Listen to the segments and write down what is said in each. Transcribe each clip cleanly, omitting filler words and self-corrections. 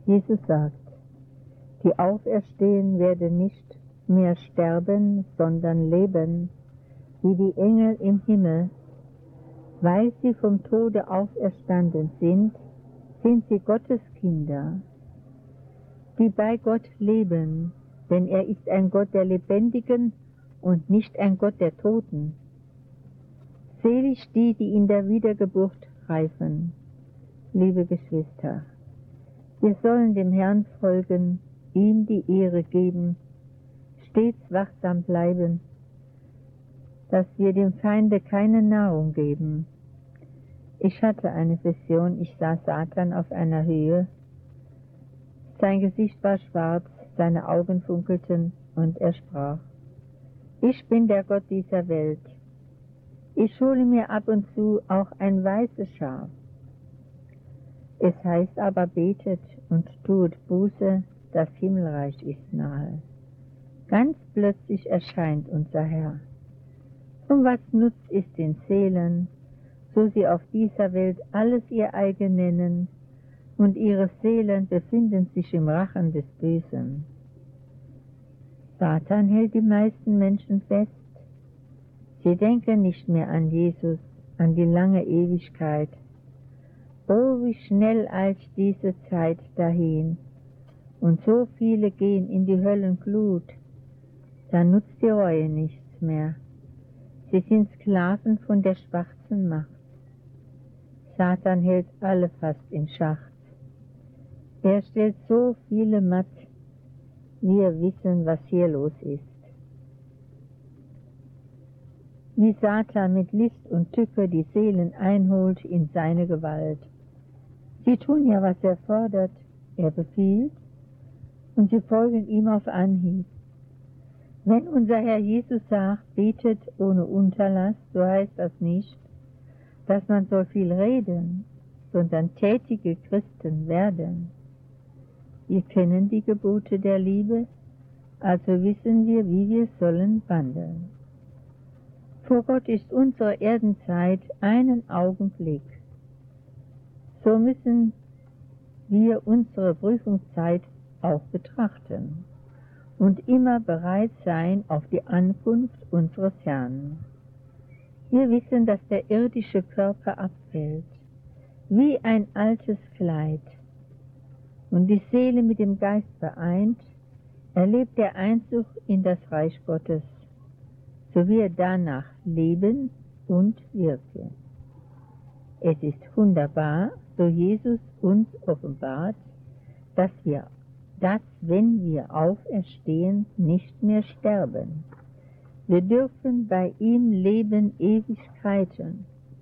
Jesus sagt, die auferstehen werden nicht mehr sterben, sondern leben, wie die Engel im Himmel. Weil sie vom Tode auferstanden sind, sind sie Gottes Kinder, die bei Gott leben, denn er ist ein Gott der Lebendigen und nicht ein Gott der Toten. Selig die, die in der Wiedergeburt reifen. Liebe Geschwister, wir sollen dem Herrn folgen, ihm die Ehre geben, stets wachsam bleiben, dass wir dem Feinde keine Nahrung geben. Ich hatte eine Vision, ich sah Satan auf einer Höhe. Sein Gesicht war schwarz, seine Augen funkelten und er sprach: Ich bin der Gott dieser Welt. Ich hole mir ab und zu auch ein weißes Schaf. Es heißt aber, betet und tut Buße, das Himmelreich ist nahe. Ganz plötzlich erscheint unser Herr. Und was nutzt es den Seelen, so sie auf dieser Welt alles ihr eigen nennen, und ihre Seelen befinden sich im Rachen des Bösen. Satan hält die meisten Menschen fest. Sie denken nicht mehr an Jesus, an die lange Ewigkeit. Oh, wie schnell eilt diese Zeit dahin, und so viele gehen in die Höllenglut. Da nutzt die Reue nichts mehr. Sie sind Sklaven von der schwarzen Macht. Satan hält alle fast in Schach. Er stellt so viele matt, wir wissen, was hier los ist. Wie Satan mit List und Tücke die Seelen einholt in seine Gewalt. Sie tun ja, was er fordert, er befiehlt, und sie folgen ihm auf Anhieb. Wenn unser Herr Jesus sagt, betet ohne Unterlass, so heißt das nicht, dass man so viel reden, sondern tätige Christen werden. Wir kennen die Gebote der Liebe, also wissen wir, wie wir sollen wandeln. Vor Gott ist unsere Erdenzeit einen Augenblick. So müssen wir unsere Prüfungszeit auch betrachten und immer bereit sein auf die Ankunft unseres Herrn. Wir wissen, dass der irdische Körper abfällt, wie ein altes Kleid, und die Seele mit dem Geist vereint, erlebt der Einzug in das Reich Gottes, so wie er danach leben und wirke. Es ist wunderbar, so Jesus uns offenbart, dass wenn wir auferstehen, nicht mehr sterben. Wir dürfen bei ihm leben Ewigkeiten.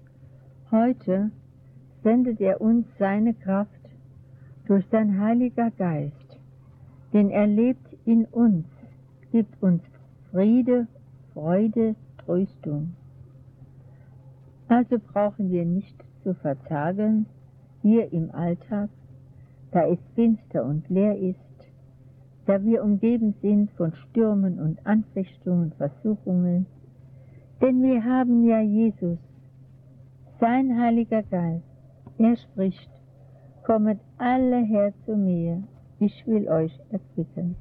Heute sendet er uns seine Kraft durch sein Heiliger Geist, denn er lebt in uns, gibt uns Friede, Freude, Tröstung. Also brauchen wir nicht zu verzagen, hier im Alltag, da es finster und leer ist, da wir umgeben sind von Stürmen und Anfechtungen, Versuchungen, denn wir haben ja Jesus, sein Heiliger Geist. Er spricht: Kommet alle her zu mir, ich will euch erquicken.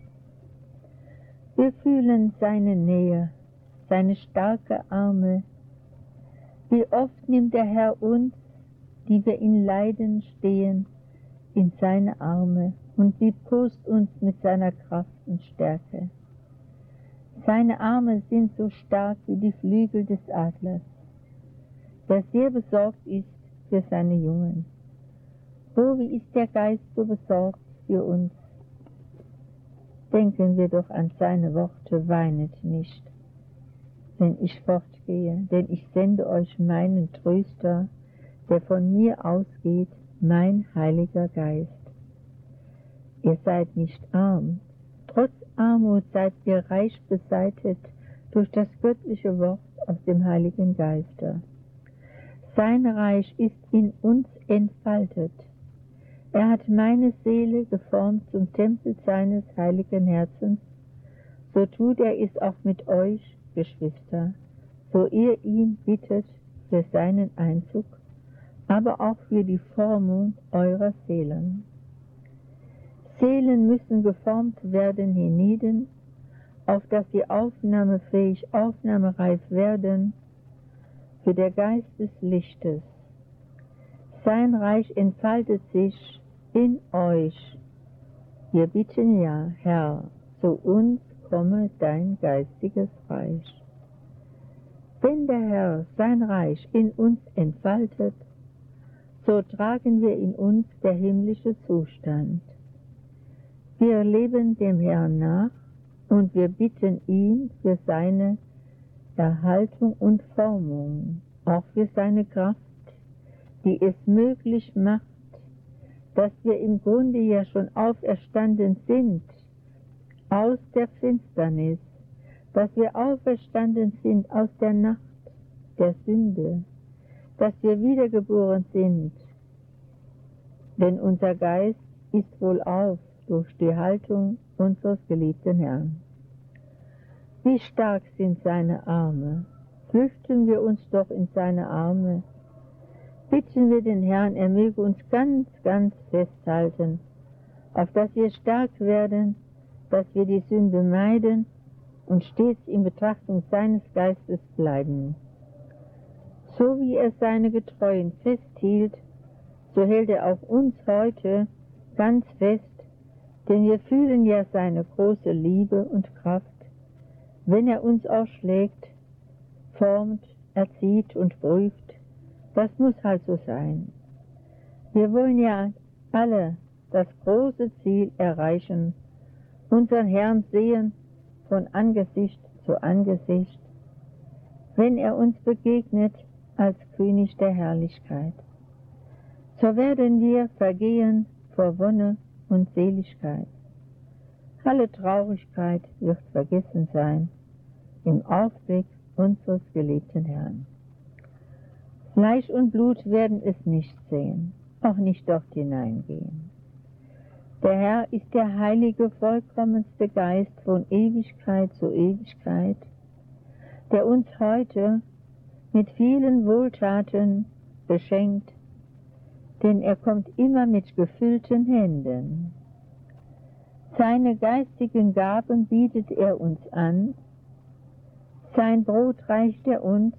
Wir fühlen seine Nähe, seine starke Arme. Wie oft nimmt der Herr uns, die wir in Leiden stehen, in seine Arme und liebkost uns mit seiner Kraft und Stärke. Seine Arme sind so stark wie die Flügel des Adlers, der sehr besorgt ist für seine Jungen. Oh, wie ist der Geist so besorgt für uns? Denken wir doch an seine Worte, weinet nicht, wenn ich fortgehe, denn ich sende euch meinen Tröster, der von mir ausgeht, mein Heiliger Geist. Ihr seid nicht arm, trotz Armut seid ihr reich beseitet durch das göttliche Wort aus dem Heiligen Geiste. Sein Reich ist in uns entfaltet. Er hat meine Seele geformt zum Tempel seines heiligen Herzens, so tut er es auch mit euch, Geschwister, so ihr ihn bittet für seinen Einzug, aber auch für die Formung eurer Seelen. Seelen müssen geformt werden hienieden, auf dass sie aufnahmefähig, aufnahmereif werden für der Geist des Lichtes. Sein Reich entfaltet sich in euch. Wir bitten ja, Herr, zu uns komme dein geistiges Reich. Wenn der Herr sein Reich in uns entfaltet, so tragen wir in uns der himmlische Zustand. Wir leben dem Herrn nach und wir bitten ihn für seine Erhaltung und Formung, auch für seine Kraft, die es möglich macht, dass wir im Grunde ja schon auferstanden sind aus der Finsternis, dass wir auferstanden sind aus der Nacht der Sünde, dass wir wiedergeboren sind, denn unser Geist ist wohlauf durch die Haltung unseres geliebten Herrn. Wie stark sind seine Arme, flüchten wir uns doch in seine Arme, bitten wir den Herrn, er möge uns ganz, ganz festhalten, auf dass wir stark werden, dass wir die Sünde meiden und stets in Betrachtung seines Geistes bleiben. So wie er seine Getreuen festhielt, so hält er auch uns heute ganz fest, denn wir fühlen ja seine große Liebe und Kraft, wenn er uns auch schlägt, formt, erzieht und prüft. Das muss halt so sein. Wir wollen ja alle das große Ziel erreichen, unseren Herrn sehen von Angesicht zu Angesicht, wenn er uns begegnet als König der Herrlichkeit. So werden wir vergehen vor Wonne und Seligkeit. Alle Traurigkeit wird vergessen sein im Aufblick unseres geliebten Herrn. Fleisch und Blut werden es nicht sehen, auch nicht dort hineingehen. Der Herr ist der heilige, vollkommenste Geist von Ewigkeit zu Ewigkeit, der uns heute mit vielen Wohltaten beschenkt, denn er kommt immer mit gefüllten Händen. Seine geistigen Gaben bietet er uns an, sein Brot reicht er uns,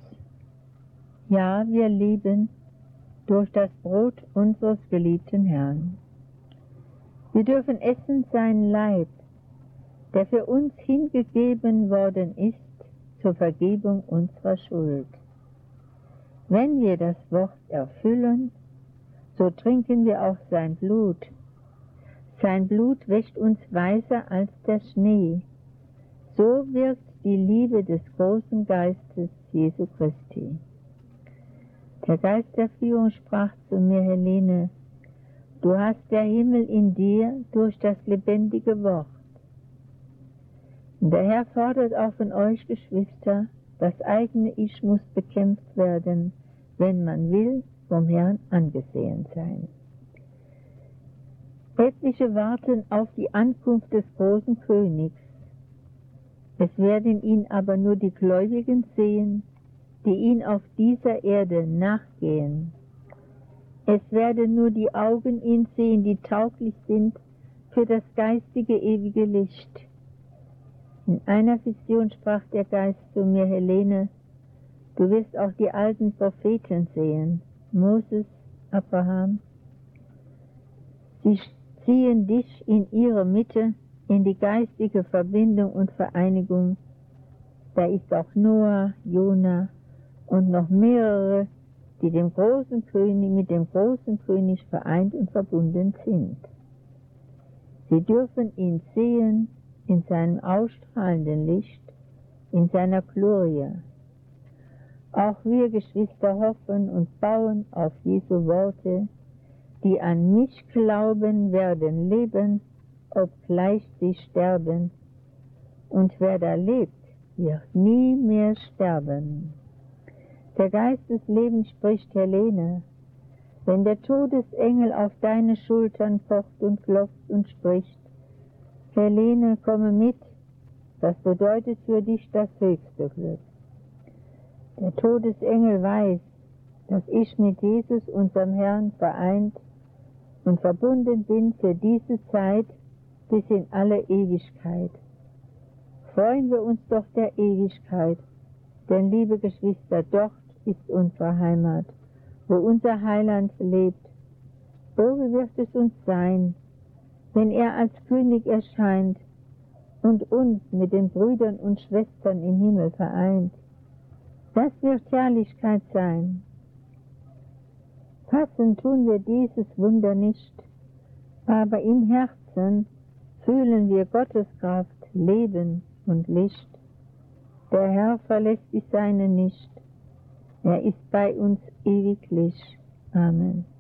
ja, wir leben durch das Brot unseres geliebten Herrn. Wir dürfen essen seinen Leib, der für uns hingegeben worden ist zur Vergebung unserer Schuld. Wenn wir das Wort erfüllen, so trinken wir auch sein Blut. Sein Blut wäscht uns weißer als der Schnee. So wirkt die Liebe des großen Geistes Jesu Christi. Der Geist der Führung sprach zu mir, Helene, du hast der Himmel in dir durch das lebendige Wort. Und der Herr fordert auch von euch, Geschwister, das eigene Ich muss bekämpft werden, wenn man will, vom Herrn angesehen sein. Etliche warten auf die Ankunft des großen Königs. Es werden ihn aber nur die Gläubigen sehen, die ihn auf dieser Erde nachgehen. Es werden nur die Augen ihn sehen, die tauglich sind für das geistige ewige Licht. In einer Vision sprach der Geist zu mir, Helene, du wirst auch die alten Propheten sehen, Moses, Abraham. Sie ziehen dich in ihre Mitte, in die geistige Verbindung und Vereinigung. Da ist auch Noah, Jona und noch mehrere, die dem großen König, mit dem großen König vereint und verbunden sind. Sie dürfen ihn sehen in seinem ausstrahlenden Licht, in seiner Glorie. Auch wir Geschwister hoffen und bauen auf Jesu Worte, die an mich glauben, werden leben, obgleich sie sterben. Und wer da lebt, wird nie mehr sterben. Der Geist des Lebens spricht, Helene, wenn der Todesengel auf deine Schultern pocht und klopft und spricht, Helene, komme mit, das bedeutet für dich das höchste Glück. Der Todesengel weiß, dass ich mit Jesus, unserem Herrn, vereint und verbunden bin für diese Zeit bis in alle Ewigkeit. Freuen wir uns doch der Ewigkeit, denn, liebe Geschwister, dort ist unsere Heimat, wo unser Heiland lebt. Oh, wie wird es uns sein, wenn er als König erscheint und uns mit den Brüdern und Schwestern im Himmel vereint. Das wird Herrlichkeit sein. Fassen tun wir dieses Wunder nicht, aber im Herzen fühlen wir Gottes Kraft, Leben und Licht. Der Herr verlässt die Seinen nicht, er ist bei uns ewiglich. Amen.